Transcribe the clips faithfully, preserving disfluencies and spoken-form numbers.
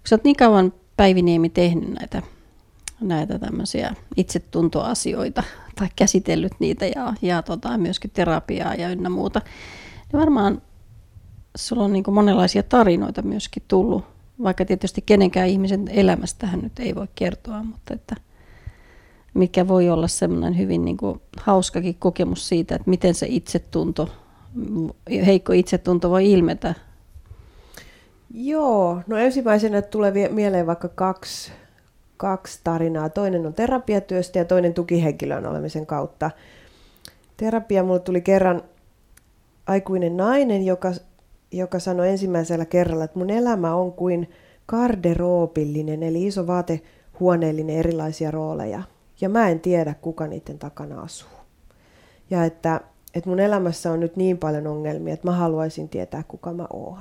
sä oot niin kauan, Päivi-Niemi, tehnyt näitä, näitä tämmöisiä itsetuntoasioita tai käsitellyt niitä ja, ja tota, myöskin terapiaa ja ynnä muuta, niin varmaan sulla on niin kuin monenlaisia tarinoita myöskin tullut, vaikka tietysti kenenkään ihmisen elämästähän nyt ei voi kertoa, mutta että mikä voi olla semmoinen hyvin niin kuin hauskakin kokemus siitä, että miten se itsetunto, heikko itsetunto voi ilmetä. Joo, no ensimmäisenä tulee mieleen vaikka kaksi, kaksi tarinaa. Toinen on terapiatyöstä ja toinen tukihenkilön olemisen kautta. Terapia mulle tuli kerran aikuinen nainen, joka, joka sanoi ensimmäisellä kerralla, että mun elämä on kuin garderoobillinen, eli iso vaatehuoneellinen erilaisia rooleja. Ja mä en tiedä, kuka niiden takana asuu. Ja että, että mun elämässä on nyt niin paljon ongelmia, että mä haluaisin tietää, kuka mä oon.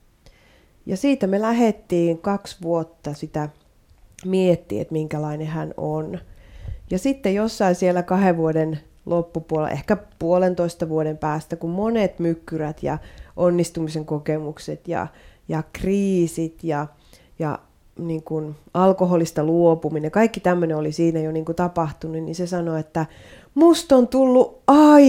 Ja siitä me lähdettiin kaksi vuotta sitä miettiä, että minkälainen hän on. Ja sitten jossain siellä kahden vuoden loppupuolella, ehkä puolentoista vuoden päästä, kun monet mykkyrät ja onnistumisen kokemukset ja, ja kriisit ja, ja niin kuin alkoholista luopuminen, kaikki tämmöinen oli siinä jo niin kuin tapahtunut, niin se sanoi, että musta on tullut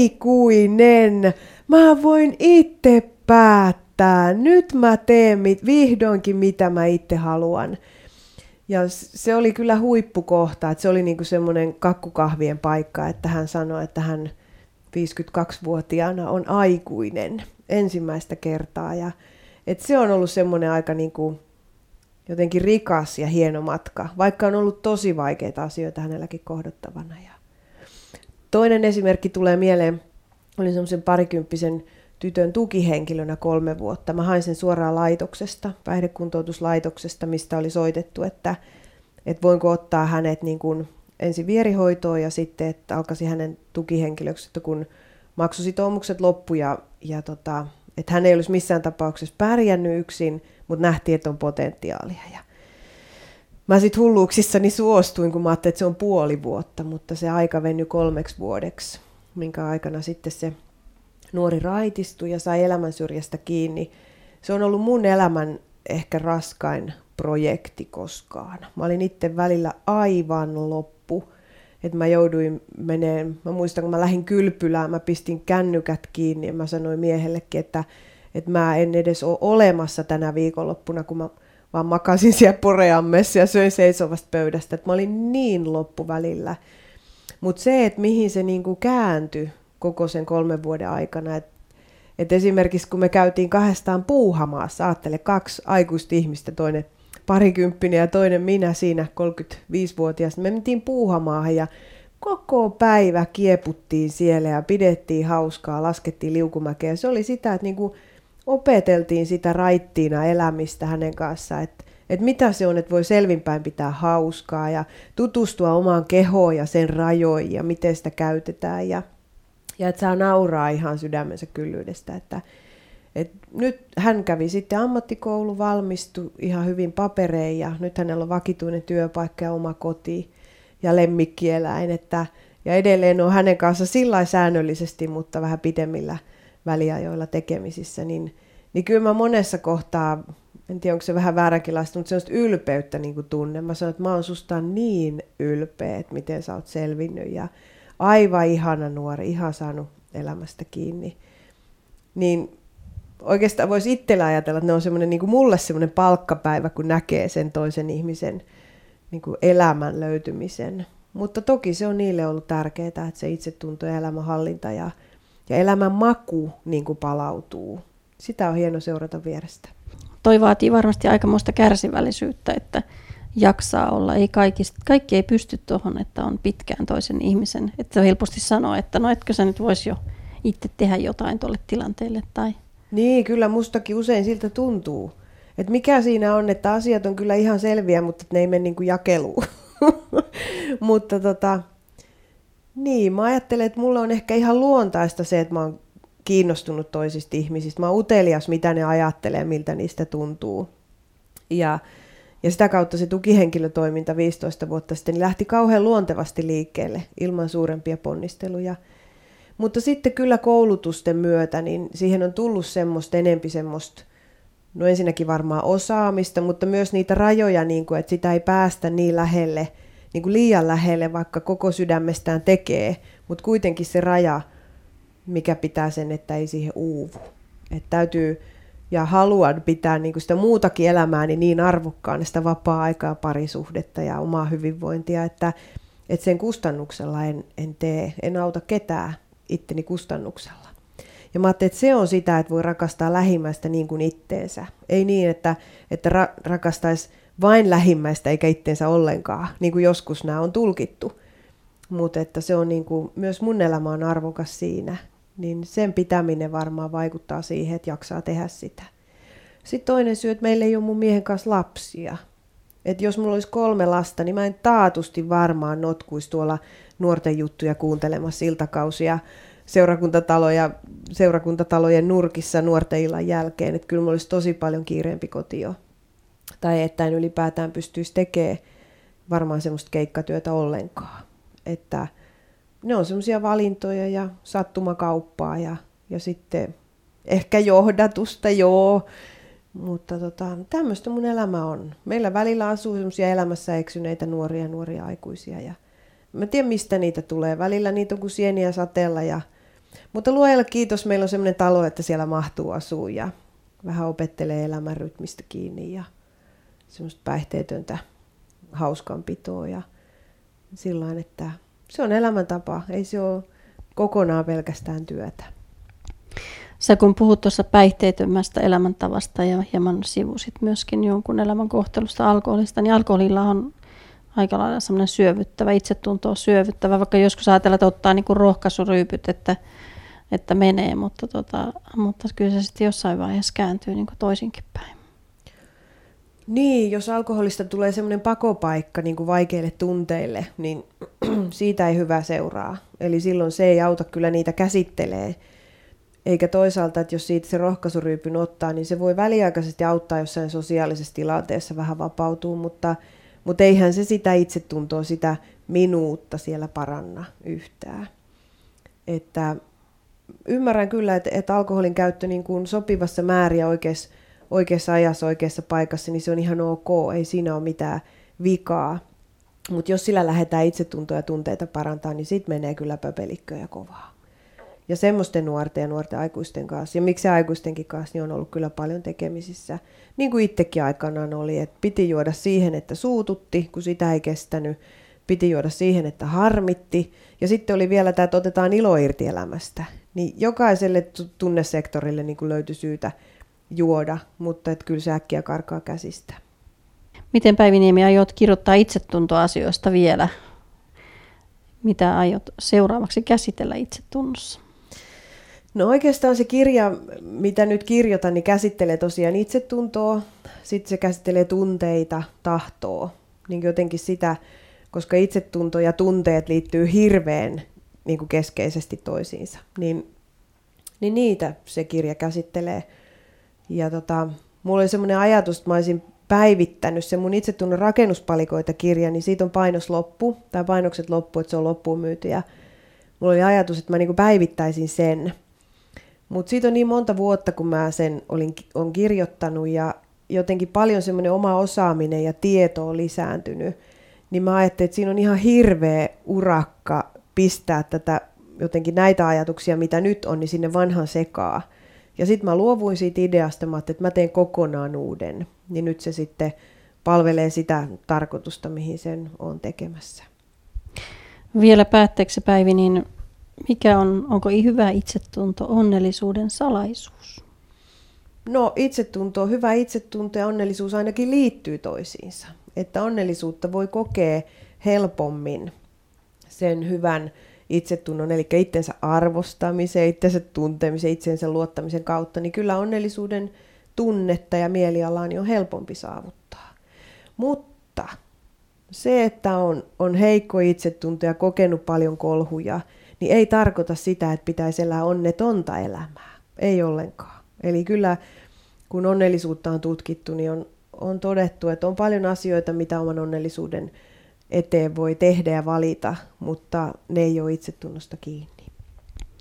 aikuinen, mä voin itse päättää, nyt mä teen mit, vihdoinkin mitä mä itse haluan. Ja se oli kyllä huippukohta, että se oli niinku semmoinen kakkukahvien paikka, että hän sanoi, että hän viisikymmentäkaksivuotiaana on aikuinen ensimmäistä kertaa. Ja, että se on ollut semmoinen aika niinku jotenkin rikas ja hieno matka, vaikka on ollut tosi vaikeita asioita hänelläkin kohdattavana. Ja toinen esimerkki tulee mieleen, olin semmoisen parikymppisen tytön tukihenkilönä kolme vuotta. Mä hain sen suoraan laitoksesta, päihdekuntoutuslaitoksesta, mistä oli soitettu, että, että voinko ottaa hänet niin kuin ensin vierihoitoon ja sitten, että alkaisi hänen tukihenkilöksi, että kun maksusitoumukset loppu ja, ja tota, että hän ei olisi missään tapauksessa pärjännyt yksin, mutta nähtiin, että on potentiaalia. Ja mä sitten hulluuksissani suostuin, kun mä ajattelin, että se on puoli vuotta, mutta se aika venyi kolmeksi vuodeksi, minkä aikana sitten se nuori raitistui ja sai elämänsyrjästä kiinni. Se on ollut mun elämän ehkä raskain projekti koskaan. Mä olin itse välillä aivan loppu. Että mä jouduin meneen, mä muistan kun mä lähdin kylpylään, mä pistin kännykät kiinni ja mä sanoin miehellekin, että, että mä en edes ole olemassa tänä viikonloppuna, kun mä vaan makasin siellä Poreammessa ja söin seisovasta pöydästä. Että mä olin niin loppu välillä. Mutta se, että mihin se niinku kääntyi koko sen kolmen vuoden aikana. Et, et esimerkiksi kun me käytiin kahdestaan puuhamaassa, ajattele kaksi aikuista ihmistä, toinen parikymppinen ja toinen minä siinä kolmekymmentäviisivuotias. Me mentiin puuhamaahan ja koko päivä kieputtiin siellä ja pidettiin hauskaa, laskettiin liukumäkeä. Se oli sitä, että niinku opeteltiin sitä raittiina elämistä hänen kanssaan, että et mitä se on, että voi selvinpäin pitää hauskaa ja tutustua omaan kehoon ja sen rajoihin ja miten sitä käytetään ja Ja että saa nauraa ihan sydämensä kyllyydestä. Että, et nyt hän kävi sitten ammattikoulu, valmistui ihan hyvin paperein ja nyt hänellä on vakituinen työpaikka ja oma koti ja lemmikkieläin. Että, ja edelleen on hänen kanssa sillä säännöllisesti, mutta vähän pidemmillä väliajoilla tekemisissä. Niin, niin kyllä mä monessa kohtaa, en tiedä onko se vähän vääränkinlaista, mutta sellaista ylpeyttä niin kuin tunnen. Mä sanon, että mä oon susta niin ylpeä, että miten sä oot selvinnyt ja aivan ihana nuori, ihan saanut elämästä kiinni. Niin oikeastaan voisi itsellä ajatella, että ne on semmoinen, niin kuin mulle semmoinen palkkapäivä, kun näkee sen toisen ihmisen niin kuin elämän löytymisen. Mutta toki se on niille ollut tärkeää, että se itsetunto ja elämänhallinta ja, ja elämän maku niin kuin palautuu. Sitä on hieno seurata vierestä. Toi vaatii varmasti aikamoista kärsivällisyyttä, että jaksaa olla. Ei kaikista, kaikki ei pysty tuohon, että on pitkään toisen ihmisen. Että helposti sanoo, että no etkö sä nyt voisi jo itse tehdä jotain tuolle tilanteelle. Tai... Niin, kyllä mustakin usein siltä tuntuu. Että mikä siinä on, että asiat on kyllä ihan selviä, mutta ne ei mene niin kuin jakeluun. Mutta tota, niin, mä ajattelen, että mulle on ehkä ihan luontaista se, että mä oon kiinnostunut toisista ihmisistä. Mä oon utelias, mitä ne ajattelee, miltä niistä tuntuu. Ja Ja sitä kautta se tukihenkilötoiminta viisitoista vuotta sitten niin lähti kauhean luontevasti liikkeelle ilman suurempia ponnisteluja. Mutta sitten kyllä koulutusten myötä niin siihen on tullut semmoista enempi semmoista no ensinnäkin varmaan osaamista, mutta myös niitä rajoja, niin kuin, että sitä ei päästä niin lähelle, niin kuin liian lähelle, vaikka koko sydämestään tekee, mutta kuitenkin se raja, mikä pitää sen, että ei siihen uuvu. Että täytyy ja haluan pitää niin kuin sitä muutakin elämääni niin arvokkaana, sitä vapaa-aikaa, parisuhdetta ja omaa hyvinvointia, että, että sen kustannuksella en, en tee, en auta ketään itteni kustannuksella. Ja mä ajattelin, että se on sitä, että voi rakastaa lähimmäistä niin kuin itteensä. Ei niin, että, että ra- rakastaisi vain lähimmäistä eikä itteensä ollenkaan, niin kuin joskus nämä on tulkittu. Mutta että se on niin kuin, myös mun elämä on arvokas siinä. Niin sen pitäminen varmaan vaikuttaa siihen, että jaksaa tehdä sitä. Sitten toinen syy, että meillä ei ole mun miehen kanssa lapsia. Että jos mulla olisi kolme lasta, niin mä en taatusti varmaan notkuisi tuolla nuorten juttuja kuuntelemassa iltakausia seurakuntataloja, seurakuntatalojen nurkissa nuorten illan jälkeen. Että kyllä mulla olisi tosi paljon kiireempi kotio. Tai että en ylipäätään pystyisi tekemään varmaan semmoista keikkatyötä ollenkaan. Että ne on semmoisia valintoja ja sattumakauppaa ja, ja sitten ehkä johdatusta, joo. Mutta tota, tämmöistä mun elämä on. Meillä välillä asuu semmoisia elämässä eksyneitä nuoria nuoria aikuisia. Ja mä tiedän, mistä niitä tulee. Välillä niitä on kuin sieniä sateella. Ja, mutta luojalle kiitos, meillä on semmoinen talo, että siellä mahtuu asua ja vähän opettelee elämän rytmistä kiinni ja semmoista päihteetöntä hauskanpitoa ja sillain, että se on elämäntapa, ei se ole kokonaan pelkästään työtä. Sä kun puhut tuossa päihteettömästä elämäntavasta ja hieman sivusit myöskin jonkun elämän kohtelusta alkoholista, niin alkoholilla on aika lailla semmoinen syövyttävä, itsetuntoa syövyttävä, vaikka joskus ajatellaan, että ottaa niinku rohkaisuryypyt, että, että menee, mutta, tota, mutta kyllä se sitten jossain vaiheessa kääntyy niinku toisinkin päin. Niin, jos alkoholista tulee semmoinen pakopaikka niin kuin vaikeille tunteille, niin siitä ei hyvä seuraa. Eli silloin se ei auta kyllä niitä käsittelee. Eikä toisaalta, että jos siitä se rohkaisuryypyn ottaa, niin se voi väliaikaisesti auttaa jossain sosiaalisessa tilanteessa vähän vapautuu, mutta, mutta eihän se sitä itsetuntoa, sitä minuutta siellä paranna yhtään. Että ymmärrän kyllä, että, että alkoholin käyttö niin kuin sopivassa määrin ja oikeassa, oikeassa ajassa, oikeassa paikassa, niin se on ihan ok, ei siinä ole mitään vikaa. Mutta jos sillä lähdetään itsetuntoa ja tunteita parantaa, niin sitten menee kyllä pöpelikköjä kovaa. Ja semmoisten nuorten ja nuorten aikuisten kanssa, ja miksi aikuistenkin kanssa, niin on ollut kyllä paljon tekemisissä. Niin kuin itsekin aikanaan oli, että piti juoda siihen, että suututti, kun sitä ei kestänyt. Piti juoda siihen, että harmitti. Ja sitten oli vielä tämä, että otetaan ilo irti elämästä. Niin jokaiselle tunnesektorille niin kuin löytyi syytä juoda, mutta että kyllä se äkkiä karkaa käsistä. Miten Päivi-Niemi aiot kirjoittaa itsetuntoasioista vielä? Mitä aiot seuraavaksi käsitellä itsetunnossa? No oikeastaan se kirja, mitä nyt kirjoitan, niin käsittelee tosiaan itsetuntoa. Sitten se käsittelee tunteita, tahtoa. Niin jotenkin sitä, koska itsetunto ja tunteet liittyy hirveän niin kuin keskeisesti toisiinsa. Niin, niin niitä se kirja käsittelee. Ja tota, mulla oli semmoinen ajatus, että mä olisin päivittänyt se mun itsetunnon rakennuspalikoita kirja, niin siitä on painos loppu, tai painokset loppu, että se on loppuun myyty. Ja mulla oli ajatus, että mä niinku päivittäisin sen. Mutta siitä on niin monta vuotta, kun mä sen olin, on kirjoittanut, ja jotenkin paljon semmoinen oma osaaminen ja tieto on lisääntynyt. Niin mä ajattelin, että siinä on ihan hirveä urakka pistää tätä, jotenkin näitä ajatuksia, mitä nyt on, niin sinne vanhan sekaa. Ja sitten mä luovuin siitä ideasta, mä että mä teen kokonaan uuden. Niin nyt se sitten palvelee sitä tarkoitusta, mihin sen on tekemässä. Vielä päätteeksi Päivi, niin mikä on, onko hyvä itsetunto onnellisuuden salaisuus? No itsetunto, hyvä itsetunto ja onnellisuus ainakin liittyy toisiinsa. Että onnellisuutta voi kokea helpommin sen hyvän itsetunnon, eli itsensä arvostamisen, itsensä tuntemisen, itsensä luottamisen kautta, niin kyllä onnellisuuden tunnetta ja mielialaa niin on helpompi saavuttaa. Mutta se, että on, on heikko itsetunto ja kokenut paljon kolhuja, niin ei tarkoita sitä, että pitäisi elää onnetonta elämää. Ei ollenkaan. Eli kyllä, kun onnellisuutta on tutkittu, niin on, on todettu, että on paljon asioita, mitä oman onnellisuuden eteen voi tehdä ja valita, mutta ne ei ole itsetunnosta kiinni.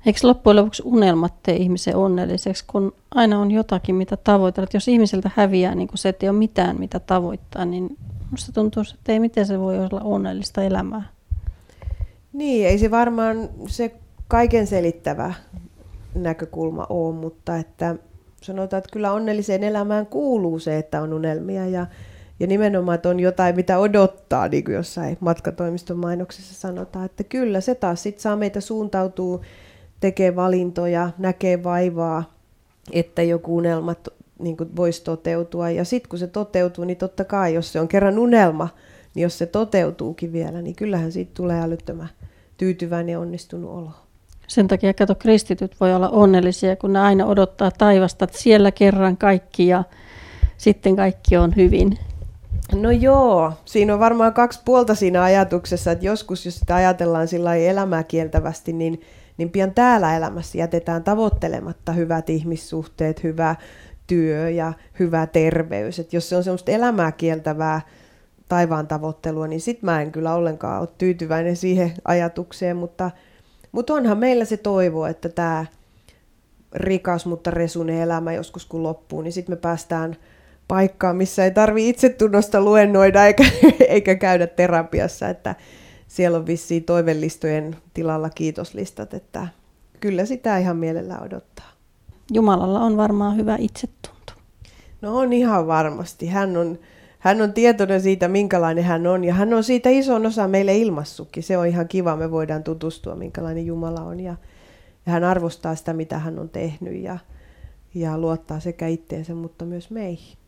Eikö loppujen lopuksi unelmat tee ihmisen onnelliseksi, kun aina on jotakin, mitä tavoitella? Jos ihmiseltä häviää niin se, että ei ole mitään, mitä tavoittaa, niin musta tuntuu, että ei miten se voi olla onnellista elämää. Niin, ei se varmaan se kaiken selittävä näkökulma ole, mutta että sanotaan, että kyllä onnelliseen elämään kuuluu se, että on unelmia ja, ja nimenomaan, että on jotain, mitä odottaa, niin kuin jossain matkatoimiston mainoksessa sanotaan, että kyllä se taas sit saa meitä suuntautua, tekee valintoja, näkee vaivaa, että joku unelma niin kuin voisi toteutua. Ja sitten kun se toteutuu, niin totta kai, jos se on kerran unelma, niin jos se toteutuukin vielä, niin kyllähän siitä tulee älyttömän tyytyväinen ja onnistunut olo. Sen takia, kato, kristityt voi olla onnellisia, kun ne aina odottaa taivasta, että siellä kerran kaikki ja sitten kaikki on hyvin. No joo, siinä on varmaan kaksi puolta siinä ajatuksessa, että joskus, jos sitä ajatellaan sillä lailla elämää kieltävästi, niin, niin pian täällä elämässä jätetään tavoittelematta hyvät ihmissuhteet, hyvä työ ja hyvä terveys. Et jos se on semmoista elämää kieltävää taivaan tavoittelua, niin sit mä en kyllä ollenkaan ole tyytyväinen siihen ajatukseen, mutta, mutta onhan meillä se toivo, että tämä rikas, mutta resunen elämä joskus kun loppuu, niin sitten me päästään paikkaan, missä ei tarvitse itsetunnosta luennoida eikä, eikä käydä terapiassa, että siellä on vissiin toivelistojen tilalla kiitoslistat, että kyllä sitä ihan mielellään odottaa. Jumalalla on varmaan hyvä itsetunto. No on ihan varmasti. Hän on, hän on tietoinen siitä, minkälainen hän on, ja hän on siitä ison osa meille ilmassukin. Se on ihan kiva, me voidaan tutustua, minkälainen Jumala on, ja, ja hän arvostaa sitä, mitä hän on tehnyt, ja, ja luottaa sekä itteensä, mutta myös meihin.